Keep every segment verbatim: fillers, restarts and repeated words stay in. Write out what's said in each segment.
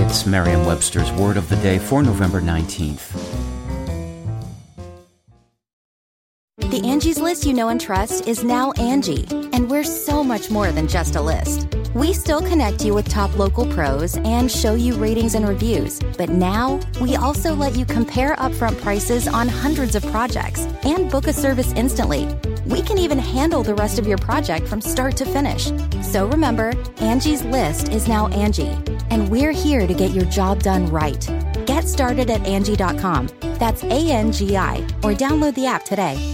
It's Merriam-Webster's Word of the Day for November nineteenth. The Angie's List you know and trust is now Angie, and we're so much more than just a list. We still connect you with top local pros and show you ratings and reviews, but now we also let you compare upfront prices on hundreds of projects and book a service instantly. We can even handle the rest of your project from start to finish. So remember, Angie's List is now Angie, and we're here to get your job done right. Get started at Angie dot com. That's A N G I, or download the app today.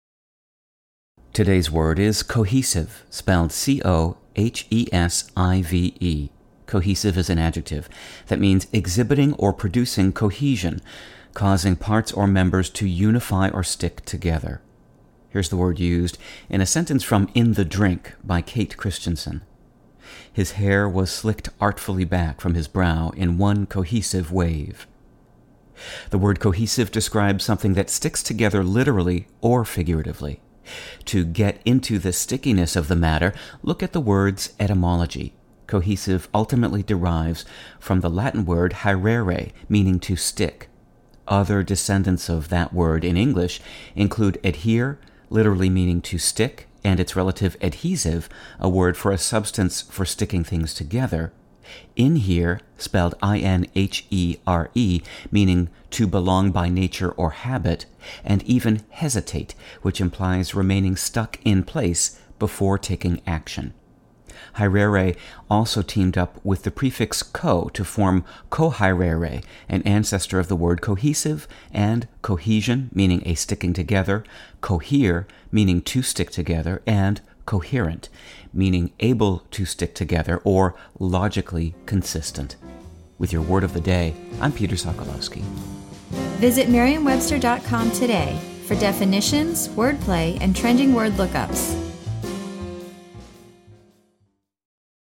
Today's word is cohesive, spelled C O H E S I V E. Cohesive is an adjective that means exhibiting or producing cohesion, causing parts or members to unify or stick together. Here's the word used in a sentence from In the Drink by Kate Christensen. His hair was slicked artfully back from his brow in one cohesive wave. The word cohesive describes something that sticks together literally or figuratively. To get into the stickiness of the matter, look at the word's etymology. Cohesive ultimately derives from the Latin word haerere, meaning to stick. Other descendants of that word in English include adhere, literally meaning to stick, and its relative adhesive, a word for a substance for sticking things together. Inhere, spelled I N H E R E, meaning to belong by nature or habit, and even hesitate, which implies remaining stuck in place before taking action. Haerere also teamed up with the prefix co to form cohaerere, an ancestor of the word cohesive, and cohesion, meaning a sticking together, cohere, meaning to stick together, and coherent, meaning able to stick together or logically consistent. With your Word of the Day, I'm Peter Sokolowski. Visit Merriam Webster dot com today for definitions, wordplay, and trending word lookups.